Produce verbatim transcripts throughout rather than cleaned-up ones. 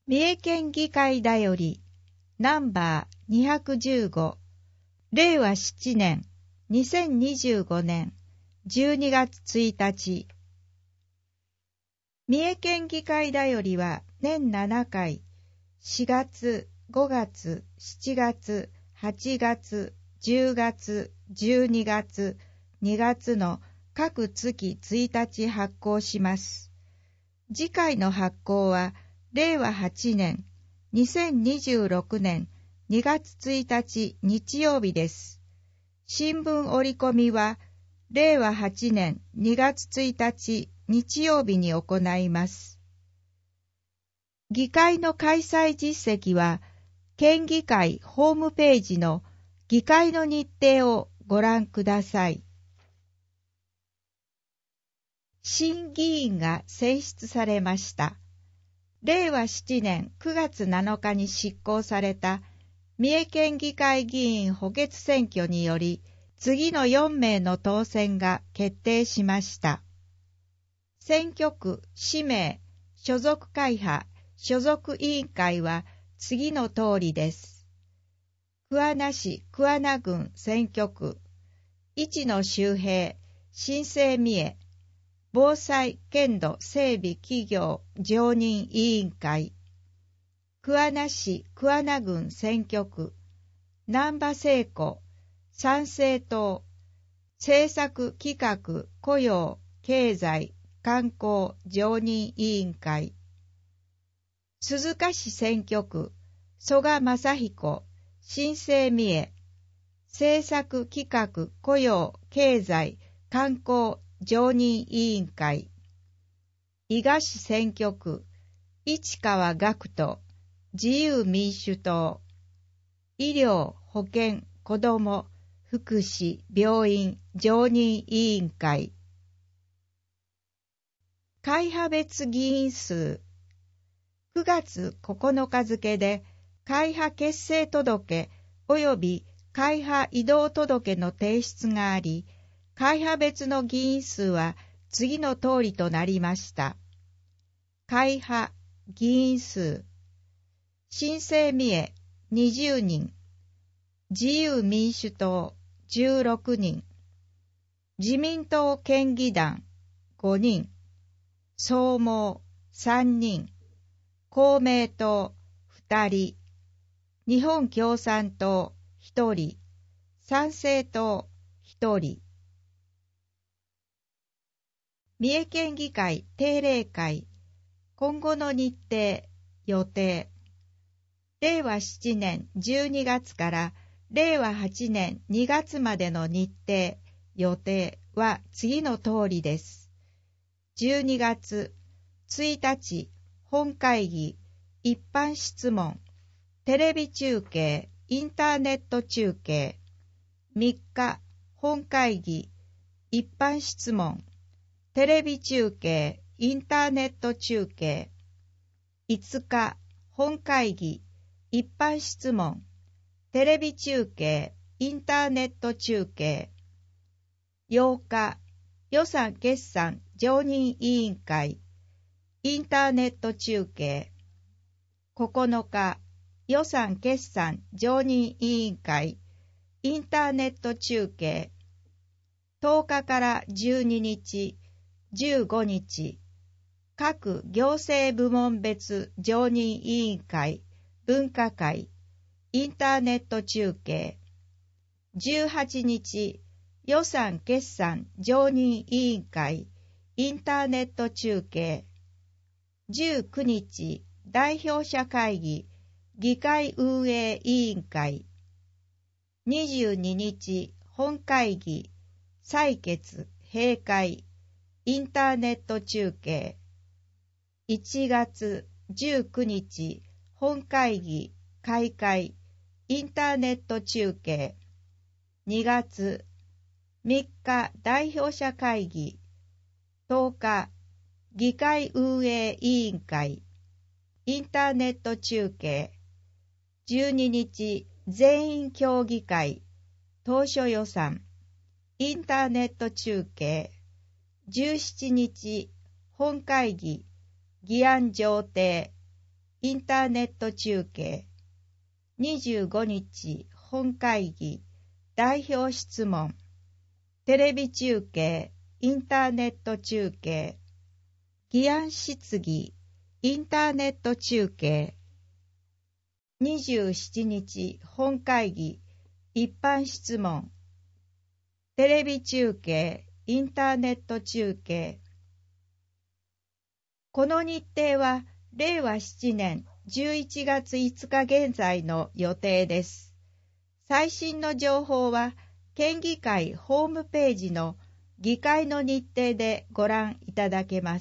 三重県議会だよりナンバーにひゃくじゅうご、れいわしちねんにせんにじゅうごねんじゅうにがつついたち。三重県議会だよりは年ななかい、しがつ、ごがつ、しちがつ、はちがつ、じゅうがつ、じゅうにがつ、にがつの各月ついたち発行します。次回の発行はれいわはちねんにせんにじゅうろくねんにがつついたち日曜日です。新聞折り込みはれいわはちねんにがつついたち日曜日に行います。議会の開催実績は県議会ホームページの議会の日程をご覧ください。新議員が選出されました。れいわななねんくがつなのかに執行された三重県議会議員補欠選挙により、次のよんめいの当選が決定しました。選挙区、氏名、所属会派、所属委員会は次の通りです。桑名市桑名郡選挙区、一野周平、新生三重、防災県土整備企業常任委員会、桑名市桑名郡選挙区、難波聖子、参政党、政策企画雇用経済観光常任委員会、鈴鹿市選挙区、曽我正彦、新生三重、政策企画雇用経済観光常任委員会、伊賀市選挙区、市川学人、自由民主党、医療保健子ども福祉病院常任委員会、会派別議員数、くがつここのか付で会派結成届及び会派移動届の提出があり、会派別の議員数は次の通りとなりました。会派議員数、新生三重にじゅうにん、自由民主党じゅうろくにん、自民党県議団ごにん、総毛さんにん、公明党ふたり、日本共産党ひとり、参政党ひとり。三重県議会定例会、今後の日程、予定。れいわななねんじゅうにがつかられいわはちねんにがつまでの日程、予定は次の通りです。じゅうにがつついたち、本会議、一般質問、テレビ中継、インターネット中継。みっか、本会議、一般質問、テレビ中継、インターネット中継。いつか、本会議、一般質問、テレビ中継、インターネット中継。ようか、予算決算常任委員会、インターネット中継。ここのか、予算決算常任委員会、インターネット中継。とおかからじゅうににち、じゅうごにち、各行政部門別常任委員会、分科会、インターネット中継。じゅうはちにち、予算決算常任委員会、インターネット中継。じゅうくにち、代表者会議、議会運営委員会。にじゅうににち、本会議、採決、閉会、インターネット中継。いちがつじゅうくにち、本会議、開会、インターネット中継。にがつみっか、代表者会議。とおか、議会運営委員会、インターネット中継。じゅうににち、全員協議会、当初予算、インターネット中継。じゅうしちにち、本会議、議案上程、 インターネット中継。にじゅうごにち本会議代表質問。テレビ中継、インターネット中継。議案質疑、インターネット中継。にじゅうしちにち本会議一般質問。テレビ中継、インターネット中継。この日程はれいわしちねんじゅういちがついつか現在の予定です。最新の情報は県議会ホームページの議会の日程でご覧いただけます。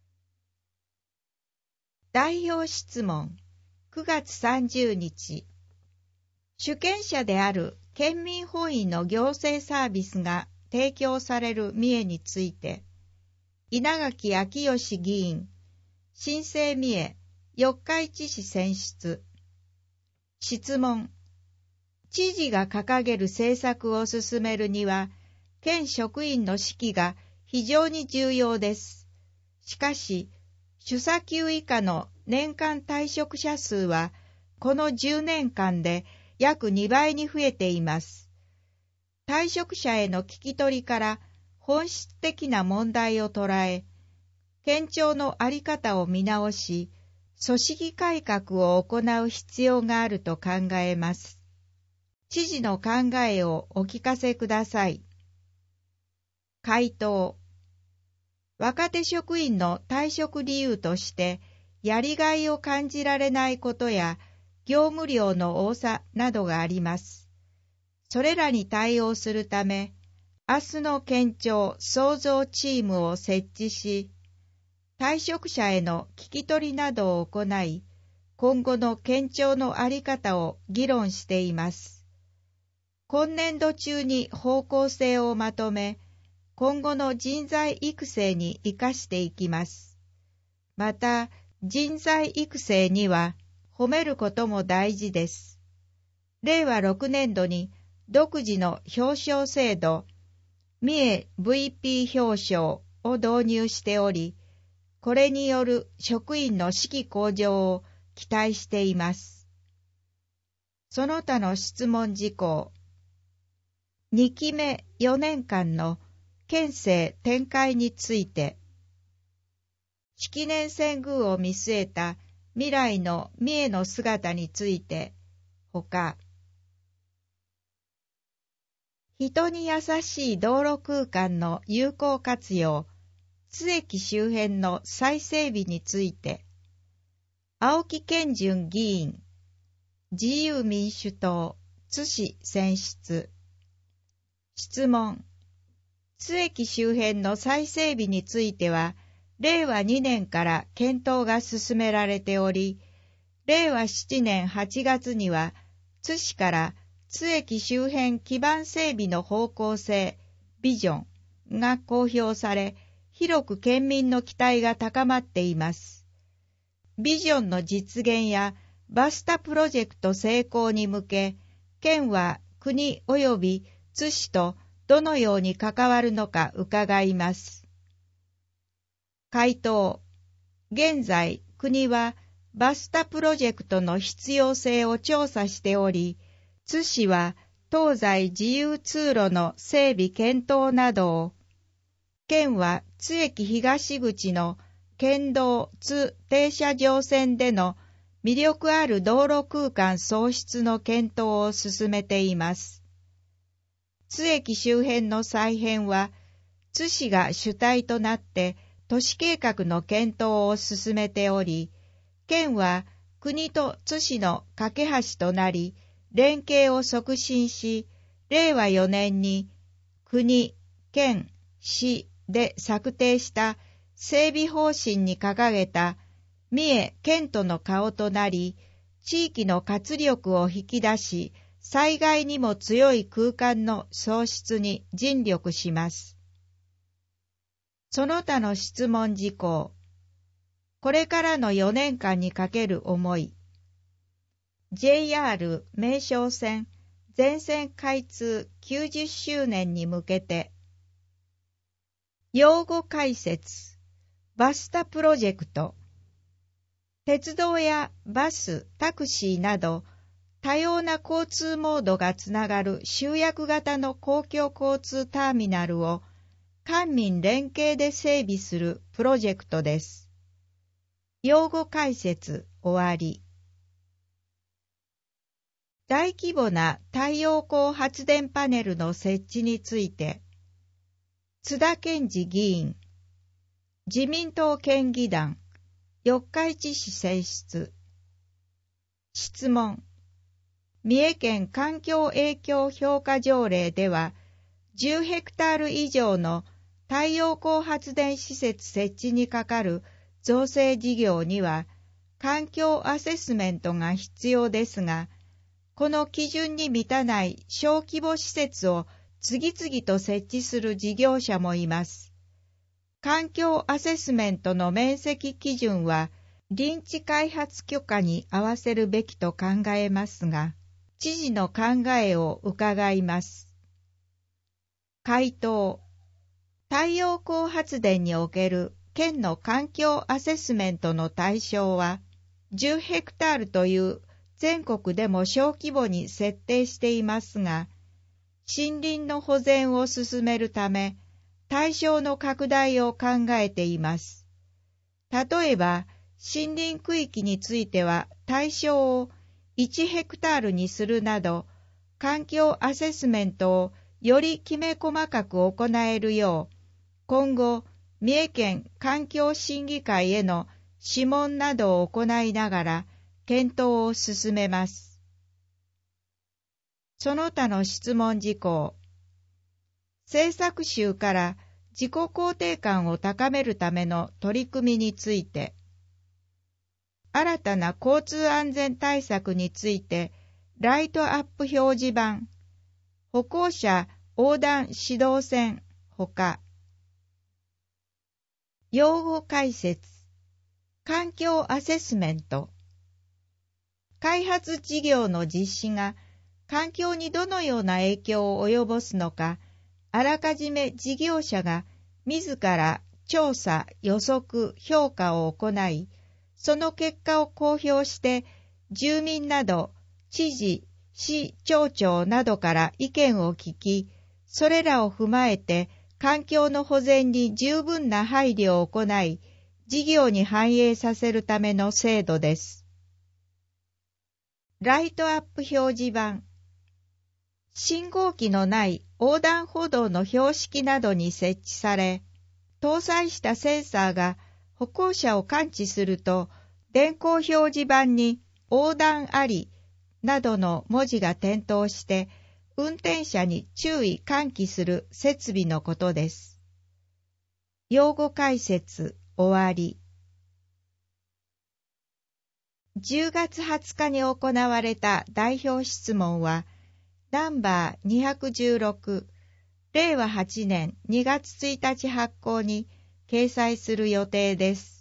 代表質問。くがつさんじゅうにち。主権者である県民本位の行政サービスが提供される三重について、稲垣昭義議員、新生三重四日市市選出。質問。知事が掲げる政策を進めるには、県職員の士気が非常に重要です。しかし、主査級以下の年間退職者数は、このじゅうねんかんで約にばいに増えています。退職者への聞き取りから本質的な問題を捉え、県庁の在り方を見直し、組織改革を行う必要があると考えます。知事の考えをお聞かせください。回答。若手職員の退職理由として、やりがいを感じられないことや、業務量の多さなどがあります。それらに対応するため、明日の県庁創造チームを設置し、退職者への聞き取りなどを行い、今後の県庁の在り方を議論しています。今年度中に方向性をまとめ、今後の人材育成に生かしていきます。また、人材育成には褒めることも大事です。れいわろくねんどに独自の表彰制度、三重 ブイピー 表彰を導入しており、これによる職員の士気向上を期待しています。その他の質問事項。にきめよねんかんの県政展開について、式年遷宮を見据えた未来の三重の姿について、ほか、人に優しい道路空間の有効活用、津駅周辺の再整備について、青木健順議員、自由民主党、津市選出。質問。津駅周辺の再整備については、れいわにねんから検討が進められており、れいわしちねんはちがつには、津市から津駅周辺基盤整備の方向性、ビジョンが公表され、広く県民の期待が高まっています。ビジョンの実現やバスタプロジェクト成功に向け、県は国及び津市とどのように関わるのか伺います。回答。現在、国はバスタプロジェクトの必要性を調査しており、津市は東西自由通路の整備検討などを、県は津駅東口の県道津停車場線での魅力ある道路空間創出の検討を進めています。津駅周辺の再編は、津市が主体となって都市計画の検討を進めており、県は国と津市の架け橋となり、連携を促進し、れいわよねんに国、県、市で策定した整備方針に掲げた三重県都の顔となり、地域の活力を引き出し、災害にも強い空間の創出に尽力します。その他の質問事項。これからのよねんかんにかける思い。ジェイアール 名松線全線開通きゅうじゅっしゅうねんに向けて、用語解説、バスタプロジェクト、 鉄道やバス、タクシーなど多様な交通モードがつながる集約型の公共交通ターミナルを官民連携で整備するプロジェクトです。用語解説終わり。大規模な太陽光発電パネルの設置について、津田健次議員、自民党県議団、四日市市選出。質問。三重県環境影響評価条例では、じゅうヘクタール以上の太陽光発電施設設置にかかる造成事業には、環境アセスメントが必要ですが、この基準に満たない小規模施設を次々と設置する事業者もいます。環境アセスメントの面積基準は、臨地開発許可に合わせるべきと考えますが、知事の考えを伺います。回答。太陽光発電における県の環境アセスメントの対象は、じゅうヘクタールという全国でも小規模に設定していますが、森林の保全を進めるため、対象の拡大を考えています。例えば、森林区域については対象をいちヘクタールにするなど、環境アセスメントをよりきめ細かく行えるよう、今後、三重県環境審議会への諮問などを行いながら検討を進めます。その他の質問事項。政策集から自己肯定感を高めるための取り組みについて、新たな交通安全対策についてライトアップ表示板、歩行者横断指導線ほか、用語解説、環境アセスメント、開発事業の実施が環境にどのような影響を及ぼすのか、あらかじめ事業者が自ら調査、予測、評価を行い、その結果を公表して住民など知事、市町長などから意見を聞き、それらを踏まえて環境の保全に十分な配慮を行い、事業に反映させるための制度です。ライトアップ表示板。信号機のない横断歩道の標識などに設置され、搭載したセンサーが歩行者を感知すると、電光表示板に横断ありなどの文字が点灯して、運転者に注意喚起する設備のことです。用語解説終わり。じゅうがつはつかに行われた代表質問は、ナンバーにひゃくじゅうろく、れいわはちねんにがつついたち発行に掲載する予定です。